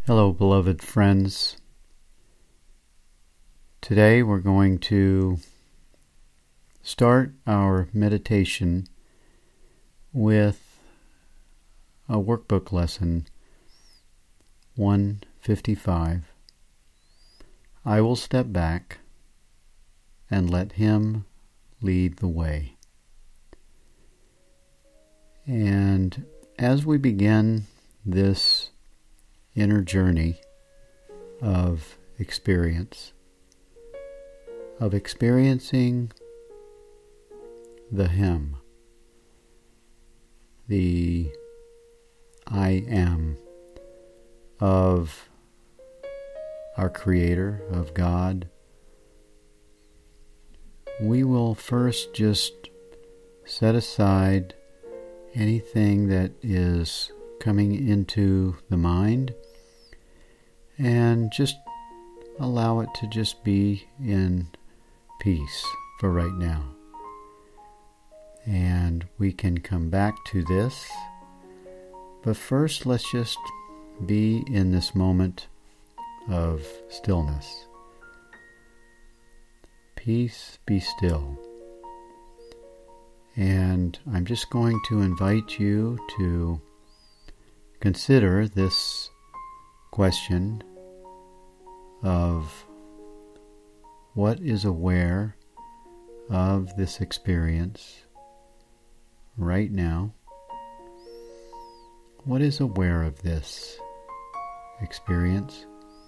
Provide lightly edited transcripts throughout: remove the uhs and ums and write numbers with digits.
Hello, beloved friends. Today we're going to start our meditation with a workbook lesson 155. I will step back and let Him lead the way. And as we begin this inner journey of experience, of experiencing the Him, the I Am of our Creator, of God, we will first just set aside anything that is coming into the mind and just allow it to just be in peace for right now. And we can come back to this, but first let's just be in this moment of stillness. Peace, be still. And I'm just going to invite you to consider this question of what is aware of this experience right now. What is aware of this experience?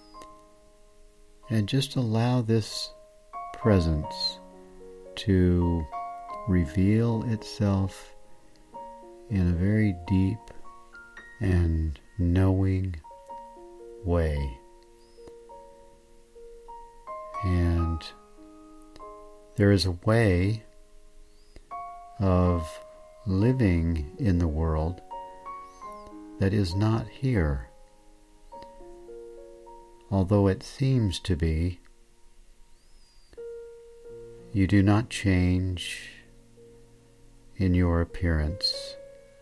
And just allow this presence to reveal itself in a very deep and knowing way. And there is a way of living in the world that is not here, although it seems to be. You do not change in your appearance,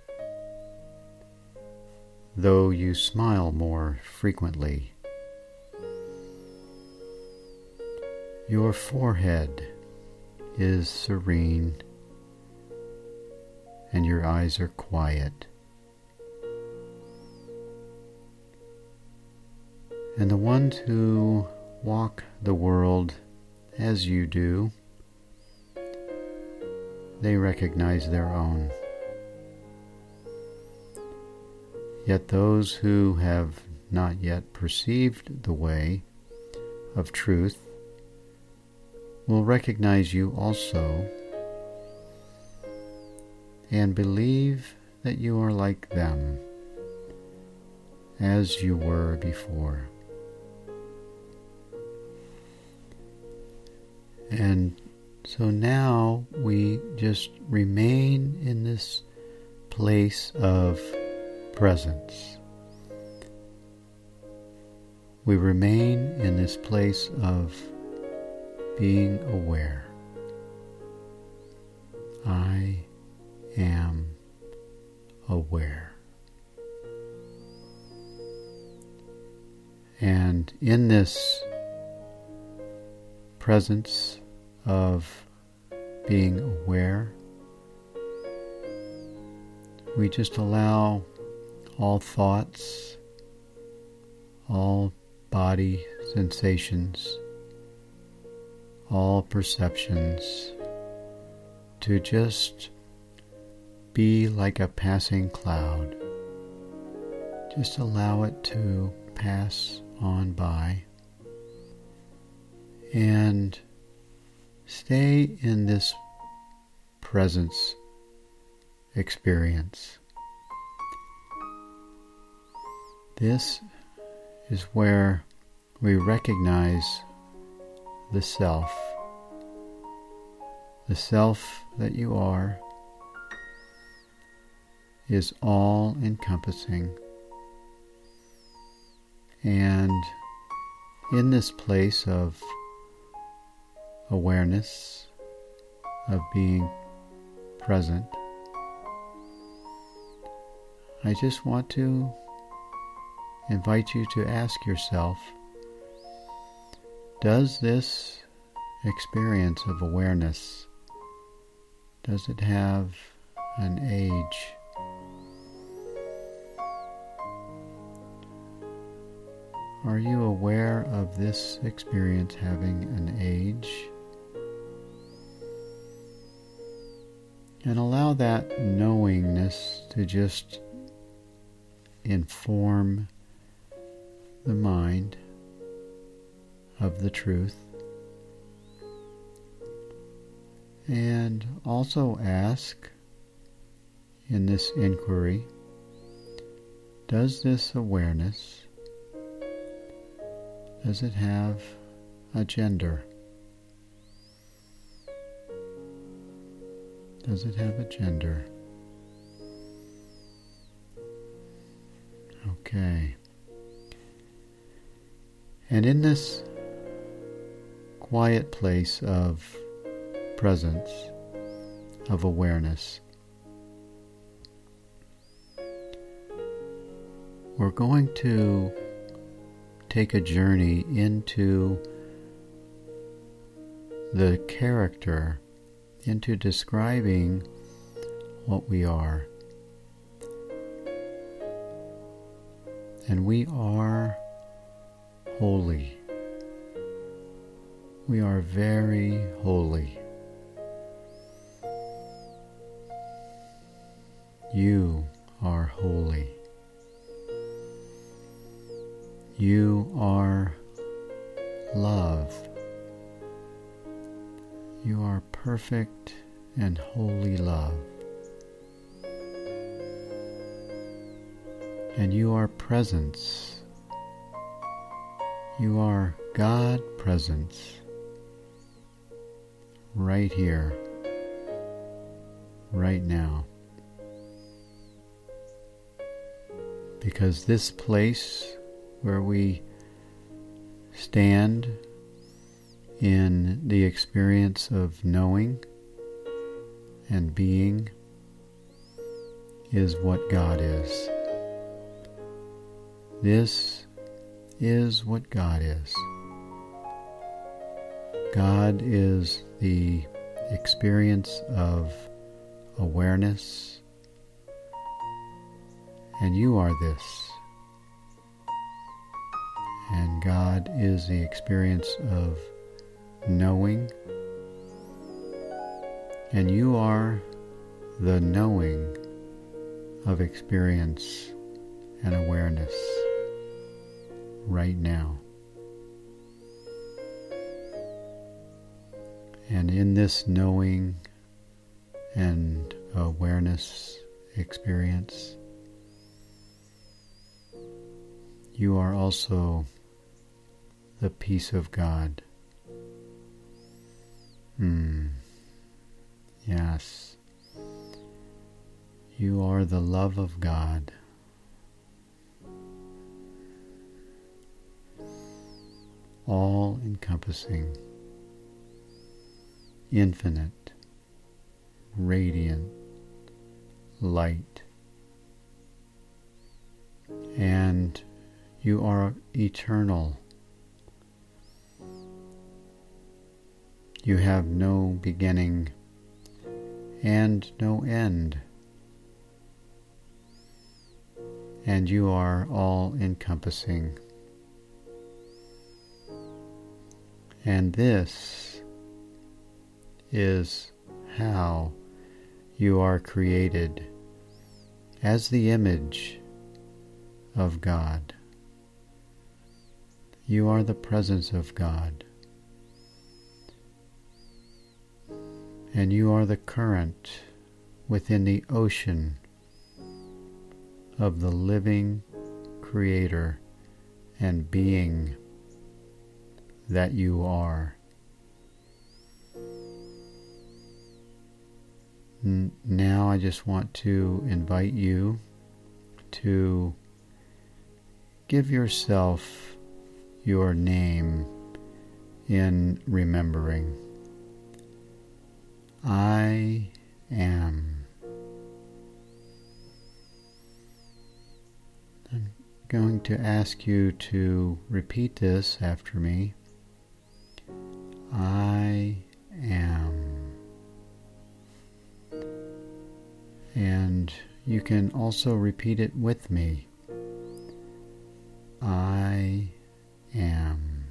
though you smile more frequently. Your forehead is serene and your eyes are quiet. And the ones who walk the world as you do, they recognize their own. Yet those who have not yet perceived the way of truth will recognize you also and believe that you are like them as you were before. And so now we just remain in this place of presence. We remain in this place of being aware. I am aware. And in this presence of being aware, we just allow all thoughts, all body sensations, all perceptions to just be like a passing cloud. Just allow it to pass on by and stay in this presence experience. This is where we recognize the self that you are is all-encompassing. And in this place of awareness, of being present, I just want to invite you to ask yourself, does this experience of awareness, does it have an age? Are you aware of this experience having an age? And allow that knowingness to just inform the mind of the truth. And also ask in this inquiry, does this awareness, does it have a gender? Does it have a gender? Okay. And in this quiet place of presence, of awareness, we're going to take a journey into the character, into describing what we are. And we are holy. We are very holy. You are holy. You are love. You are perfect and holy love. And you are presence. You are God presence. Right here. Right now. Because this place where we stand in the experience of knowing and being is what God is. This is what God is. God is the experience of awareness, and you are this. And God is the experience of knowing, and you are the knowing of experience and awareness right now. And in this knowing and awareness experience, you are also the peace of God. Yes. You are the love of God. All encompassing, infinite, radiant light. And you are eternal. You have no beginning and no end. And you are all encompassing. And this is how you are created as the image of God. You are the presence of God. And you are the current within the ocean of the living Creator and being that you are. Now I just want to invite you to give yourself your name in remembering. I am. I'm going to ask you to repeat this after me. I am. And you can also repeat it with me. I am.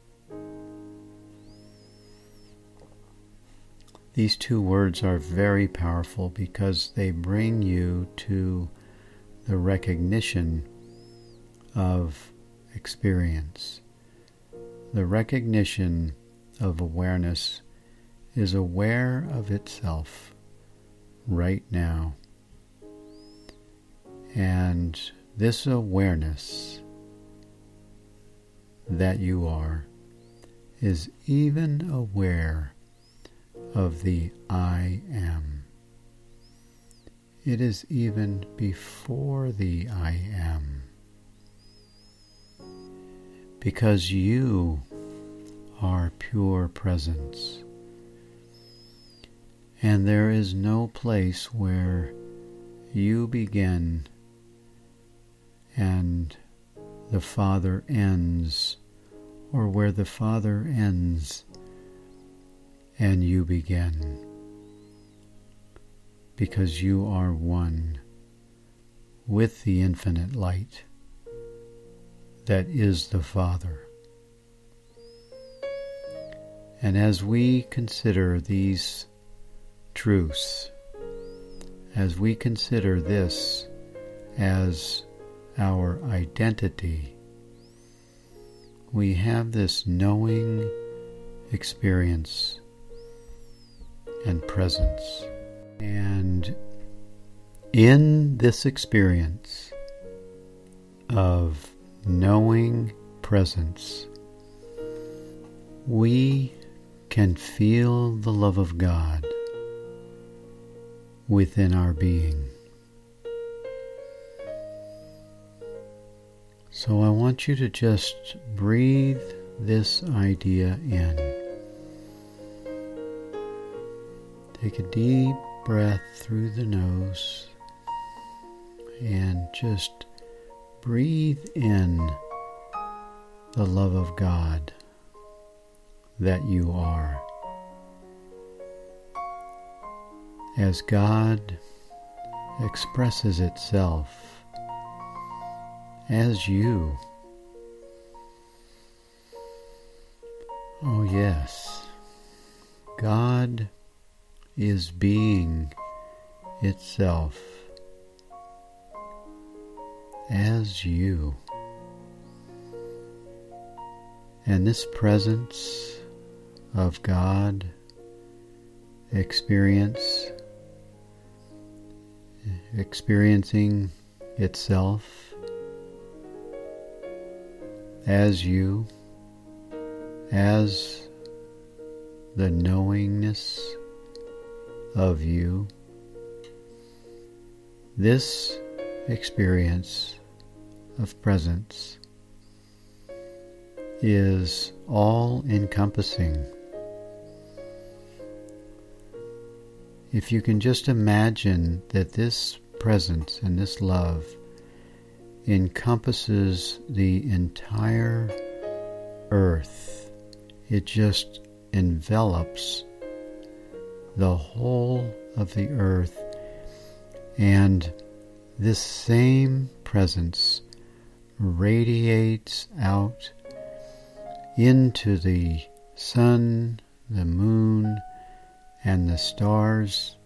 These two words are very powerful because they bring you to the recognition of experience. The recognition of awareness is aware of itself right now. And this awareness that you are is even aware of the I am. It is even before the I am. Because you are pure presence. And there is no place where you begin and the Father ends, or where the Father ends and you begin. Because you are one with the infinite light that is the Father. And as we consider these truths, as we consider this as our identity, we have this knowing experience and presence. And in this experience of knowing presence, we can feel the love of God within our being. So I want you to just breathe this idea in. Take a deep breath through the nose and just breathe in the love of God that you are. As God expresses itself as you. Oh yes, God is being itself as you. And this presence of God experiencing itself as you, as the knowingness of you, this experience of presence is all-encompassing. If you can just imagine that this presence and this love encompasses the entire earth, it just envelops the whole of the earth, and this same presence radiates out into the sun, the moon, and the stars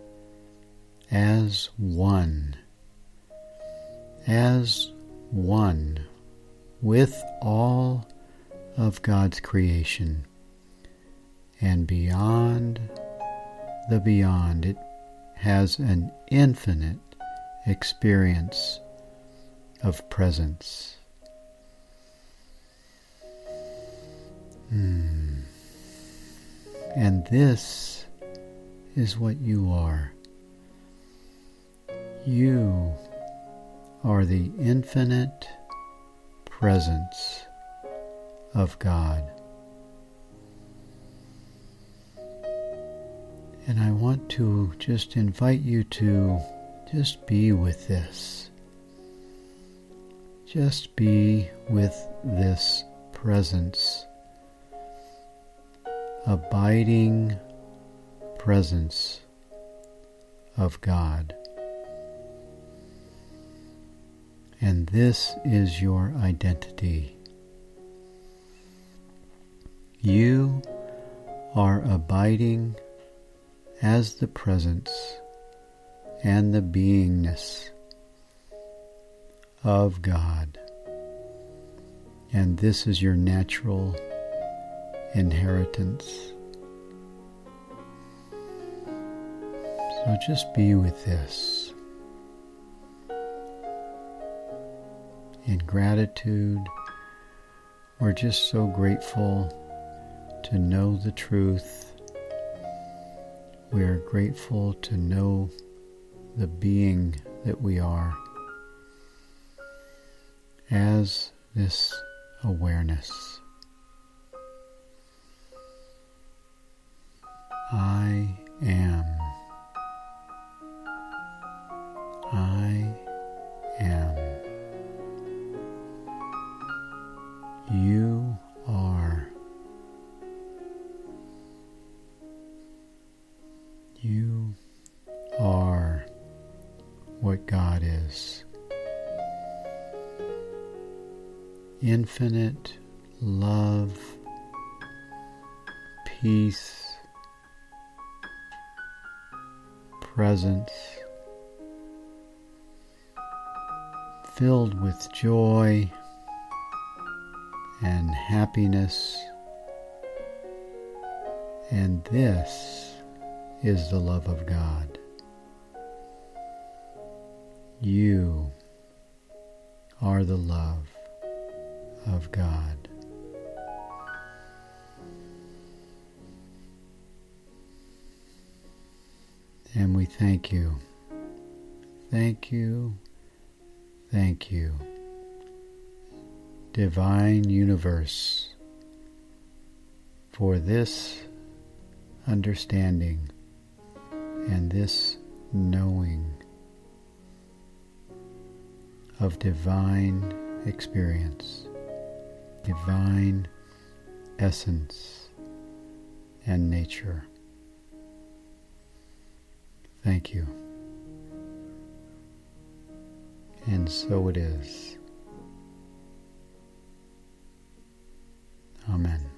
as one with all of God's creation, and beyond the beyond. It has an infinite experience of presence. And this is what you are. You are the infinite presence of God. And I want to just invite you to just be with this. just be with this presence, abiding presence of God. And this is your identity. You are abiding as the presence and the beingness of God. And this is your natural inheritance. So just be with this. In gratitude, we're just so grateful to know the truth. We are grateful to know the being that we are as this awareness. I am. I am. You are. You are what God is. Infinite love, peace, presence, filled with joy and happiness. And this is the love of God. You are the love of God. And we thank you. Thank you. Thank you. Divine Universe, for this understanding and this knowing of divine experience, divine essence and nature. Thank you. And so it is. Amen.